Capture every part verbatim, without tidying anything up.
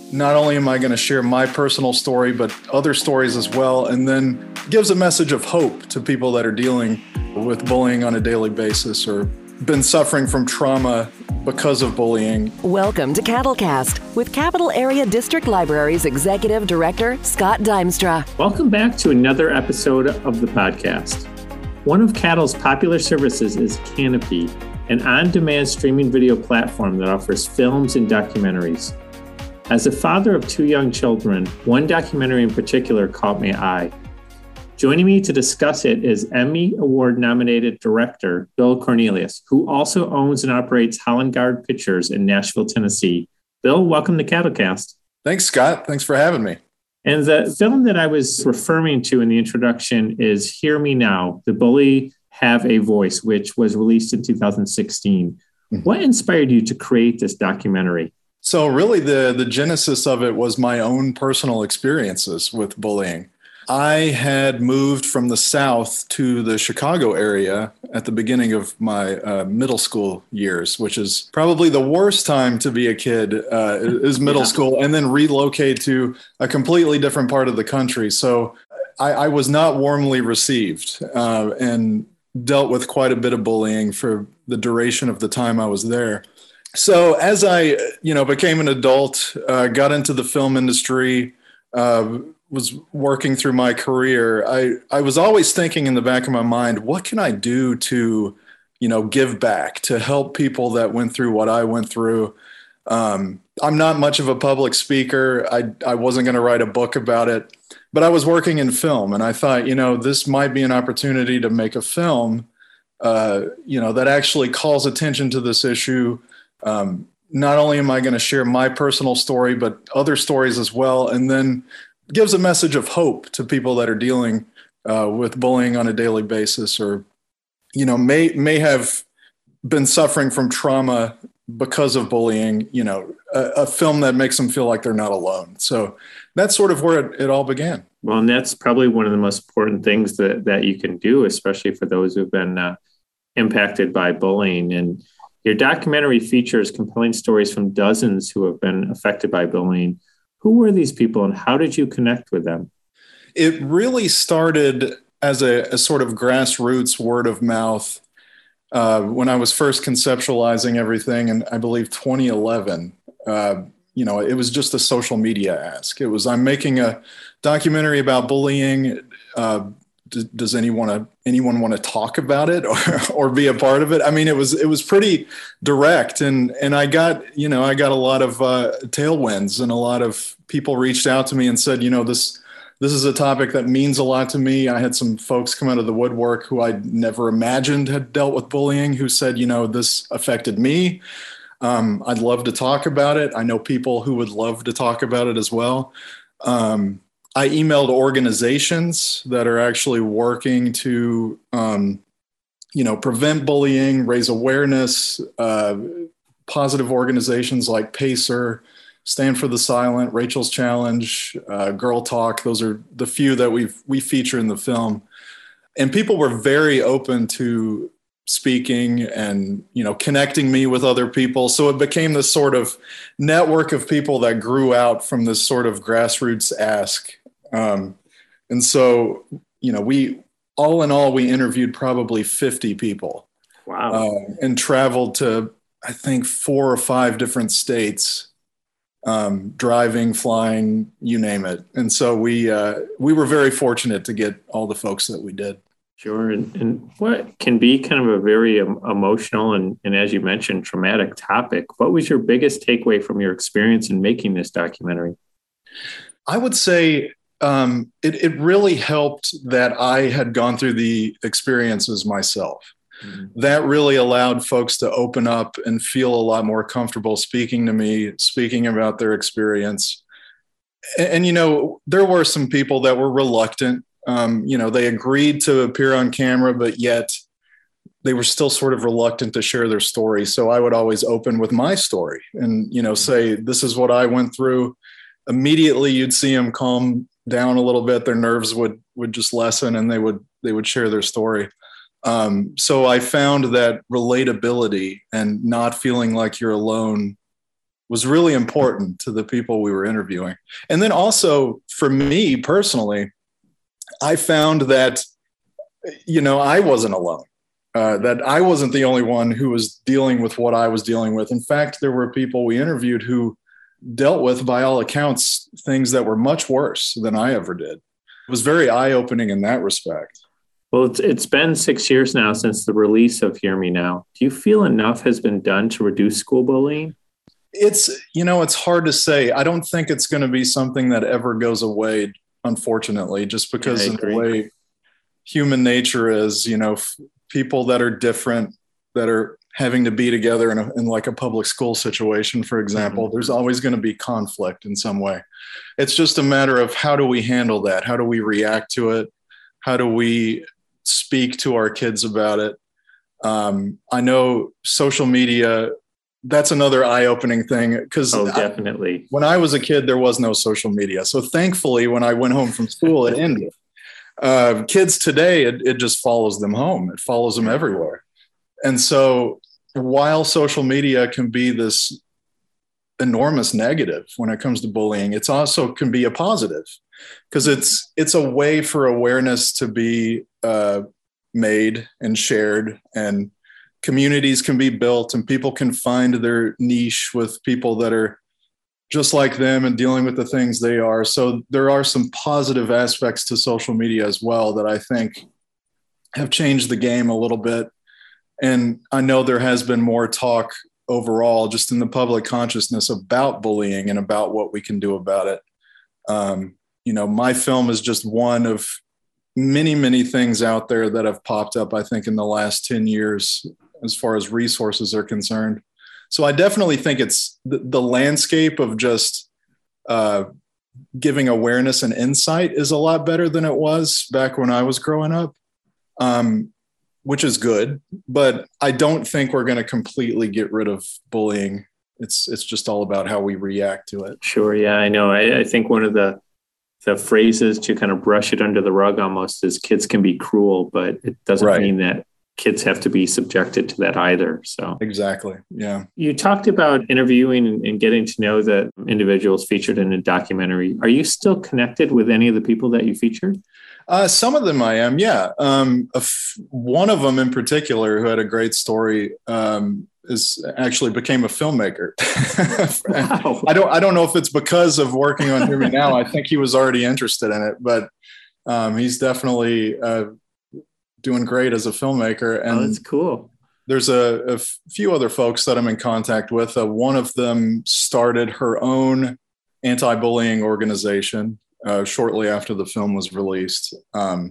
not only am I going to share my personal story, but other stories as well, and then gives a message of hope to people that are dealing with bullying on a daily basis or been suffering from trauma because of bullying. Welcome to Cattlecast with Capital Area District Library's Executive Director, Scott Dimstra. Welcome back to another episode of the podcast. One of Cattle's popular services is Canopy, an on-demand streaming video platform that offers films and documentaries. As a father of two young children, one documentary in particular caught my eye. Joining me to discuss it is Emmy Award-nominated director Bill Cornelius, who also owns and operates Holland Guard Pictures in Nashville, Tennessee. Bill, welcome to Cattlecast. Thanks, Scott. Thanks for having me. And the film that I was referring to in the introduction is Hear Me Now, The Bully Have a Voice, which was released in two thousand sixteen. Mm-hmm. What inspired you to create this documentary? So really the, the genesis of it was my own personal experiences with bullying. I had moved from the South to the Chicago area at the beginning of my uh, middle school years, which is probably the worst time to be a kid, uh, is middle yeah. school, and then relocate to a completely different part of the country. So I, I was not warmly received uh, and dealt with quite a bit of bullying for the duration of the time I was there. So as I, you know, became an adult, uh, got into the film industry, uh, was working through my career, I, I was always thinking in the back of my mind, what can I do to, you know, give back, to help people that went through what I went through? Um, I'm not much of a public speaker. I, I wasn't going to write a book about it, but I was working in film, and I thought, you know, this might be an opportunity to make a film, uh, you know, that actually calls attention to this issue. Um, not only am I going to share my personal story, but other stories as well, and then gives a message of hope to people that are dealing uh, with bullying on a daily basis, or, you know, may may have been suffering from trauma because of bullying, you know, a, a film that makes them feel like they're not alone. So that's sort of where it, it all began. Well, and that's probably one of the most important things that, that you can do, especially for those who've been uh, impacted by bullying. And your documentary features compelling stories from dozens who have been affected by bullying. Who were these people and how did you connect with them? It really started as a, a sort of grassroots word of mouth uh, when I was first conceptualizing everything in, I believe, twenty eleven. Uh, you know, it was just a social media ask. It was, I'm making a documentary about bullying. Uh, Does anyone uh, anyone want to talk about it or, or be a part of it? I mean, it was it was pretty direct, and and I got you know I got a lot of uh, tailwinds, and a lot of people reached out to me and said, you know, this this is a topic that means a lot to me. I had some folks come out of the woodwork who I never imagined had dealt with bullying, who said, you know, this affected me. Um, I'd love to talk about it. I know people who would love to talk about it as well. Um, I emailed organizations that are actually working to, um, you know, prevent bullying, raise awareness, uh, positive organizations like PACER, Stand for the Silent, Rachel's Challenge, uh, Girl Talk. Those are the few that we we feature in the film. And people were very open to speaking and, you know, connecting me with other people. So it became this sort of network of people that grew out from this sort of grassroots ask. Um, and so, you know, we, all in all, we interviewed probably fifty people. Wow. Uh, and traveled to, I think, four or five different states, um, driving, flying, you name it. And so we, uh, we were very fortunate to get all the folks that we did. Sure. And, and what can be kind of a very um, emotional and, and, as you mentioned, traumatic topic. What was your biggest takeaway from your experience in making this documentary? I would say um, it, it really helped that I had gone through the experiences myself. Mm-hmm. That really allowed folks to open up and feel a lot more comfortable speaking to me, speaking about their experience. And, and you know, there were some people that were reluctant. Um, you know, they agreed to appear on camera, but yet they were still sort of reluctant to share their story. So I would always open with my story and, you know, say, this is what I went through. Immediately you'd see them calm down a little bit. Their nerves would, would just lessen, and they would, they would share their story. Um, so I found that relatability and not feeling like you're alone was really important to the people we were interviewing. And then also for me personally, I found that, you know, I wasn't alone, uh, that I wasn't the only one who was dealing with what I was dealing with. In fact, there were people we interviewed who dealt with, by all accounts, things that were much worse than I ever did. It was very eye-opening in that respect. Well, it's, it's been six years now since the release of Hear Me Now. Do you feel enough has been done to reduce school bullying? It's, you know, it's hard to say. I don't think it's going to be something that ever goes away, unfortunately, just because yeah, of the way human nature is, you know, f- people that are different, that are having to be together in, a, in like a public school situation, for example, mm-hmm. there's always going to be conflict in some way. It's just a matter of how do we handle that? How do we react to it? How do we speak to our kids about it? Um, I know social media, that's another eye-opening thing, because oh, definitely. when I was a kid, there was no social media. So thankfully, when I went home from school, it ended. Uh, kids today, it, it just follows them home. It follows them everywhere. And so while social media can be this enormous negative when it comes to bullying, it's also can be a positive, because it's it's a way for awareness to be uh, made and shared, and communities can be built, and people can find their niche with people that are just like them and dealing with the things they are. So there are some positive aspects to social media as well that I think have changed the game a little bit. And I know there has been more talk overall just in the public consciousness about bullying and about what we can do about it. Um, you know, my film is just one of many, many things out there that have popped up, I think, in the last ten years as far as resources are concerned. So I definitely think it's the, the landscape of just uh, giving awareness and insight is a lot better than it was back when I was growing up, um, which is good. But I don't think we're going to completely get rid of bullying. It's it's just all about how we react to it. Sure. Yeah, I know. I, I think one of the the phrases to kind of brush it under the rug almost is kids can be cruel, but it doesn't right. mean that kids have to be subjected to that either. So exactly. Yeah. You talked about interviewing and getting to know the individuals featured in a documentary. Are you still connected with any of the people that you featured? Uh, some of them I am. Yeah. Um, a f- one of them in particular who had a great story um, is actually became a filmmaker. Wow. I don't, I don't know if it's because of working on Hear Me Now. I think he was already interested in it, but um, he's definitely, uh, doing great as a filmmaker. And oh, that's cool. There's a, a few other folks that I'm in contact with. Uh, one of them started her own anti-bullying organization uh, shortly after the film was released. Um,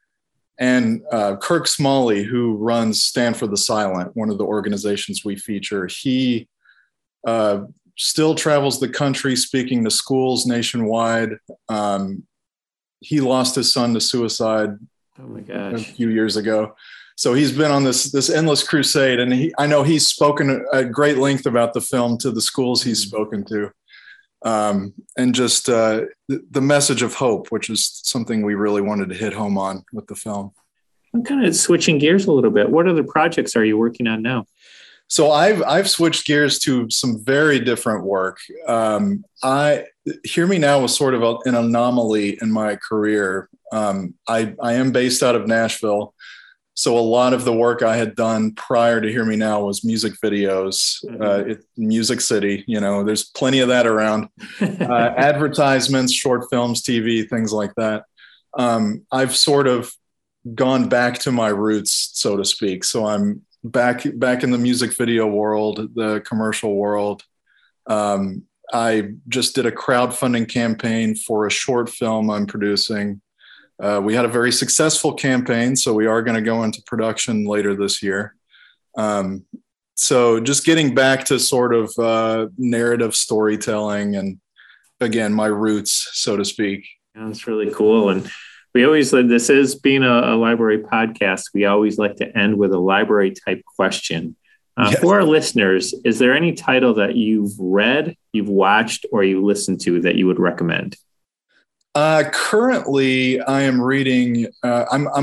and uh, Kirk Smalley, who runs Stand for the Silent, one of the organizations we feature, he uh, still travels the country speaking to schools nationwide. Um, he lost his son to suicide Oh my gosh. a few years ago. So he's been on this this endless crusade, and he, I know he's spoken at great length about the film to the schools he's spoken to, um, and just uh, the, the message of hope, which is something we really wanted to hit home on with the film. I'm kind of switching gears a little bit. What other projects are you working on now? So I've I've switched gears to some very different work. Um, I Hear Me Now was sort of a, an anomaly in my career. Um, I, I am based out of Nashville. So a lot of the work I had done prior to Hear Me Now was music videos, mm-hmm. uh, it, Music City, you know, there's plenty of that around, uh, advertisements, short films, T V, things like that. Um, I've sort of gone back to my roots, so to speak. So I'm back, back in the music video world, the commercial world. Um, I just did a crowdfunding campaign for a short film I'm producing. Uh, we had a very successful campaign, so we are going to go into production later this year. Um, so just getting back to sort of uh, narrative storytelling and, again, my roots, so to speak. Yeah, that's really cool. And we always, this is being a, a library podcast, we always like to end with a library type question. Uh, yes. For our listeners, is there any title that you've read, you've watched, or you listened to that you would recommend? Uh, currently, I am reading, uh, I'm, I'm a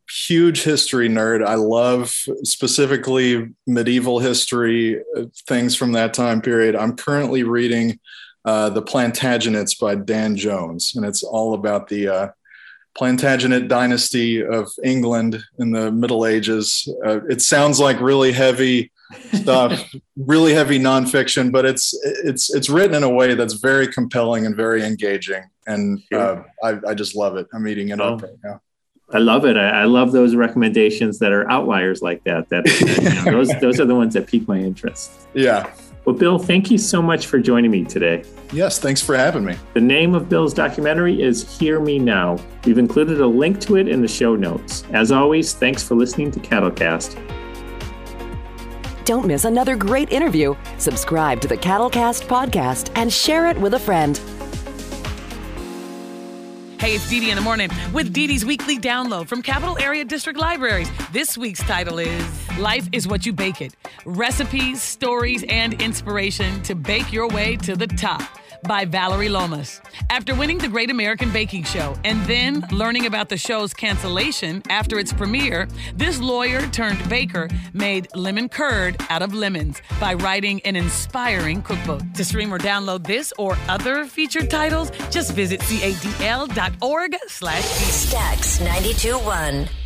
huge history nerd. I love specifically medieval history, things from that time period. I'm currently reading uh, The Plantagenets by Dan Jones, and it's all about the uh, Plantagenet dynasty of England in the Middle Ages. Uh, it sounds like really heavy stuff, really heavy nonfiction, but it's it's it's written in a way that's very compelling and very engaging. And uh, I, I just love it. I'm eating it oh, up right now. I love it. I, I love those recommendations that are outliers like that. That you know, those those are the ones that pique my interest. Yeah. Well, Bill, thank you so much for joining me today. Yes, thanks for having me. The name of Bill's documentary is Hear Me Now. We've included a link to it in the show notes. As always, thanks for listening to Cattlecast. Don't miss another great interview. Subscribe to the Cattlecast podcast and share it with a friend. Hey, it's Dee Dee in the morning with Dee Dee's weekly download from Capital Area District Libraries. This week's title is Life is What You Bake It. Recipes, stories, and inspiration to bake your way to the top by Valerie Lomas. After winning the Great American Baking Show and then learning about the show's cancellation after its premiere, this lawyer turned baker made lemon curd out of lemons by writing an inspiring cookbook. To stream or download this or other featured titles, just visit cadl dot org slash Stax ninety-two point one.